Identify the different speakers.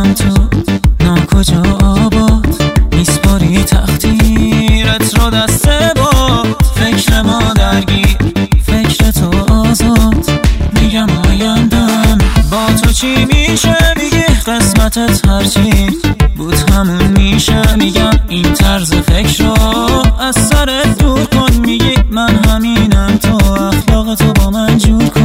Speaker 1: باشم تو ناکجا آباد، میسپاری تقدیرت رو دست باد. فکر ما درگیر، فکر تو آزاد، میگم آیندم با تو چی میشه. میگی قسمتت هرچی بود همون میشه. میگم این طرز فکر رو از سرت دور کن. میگی من همینم، تو اخلاق تو با من جور کن.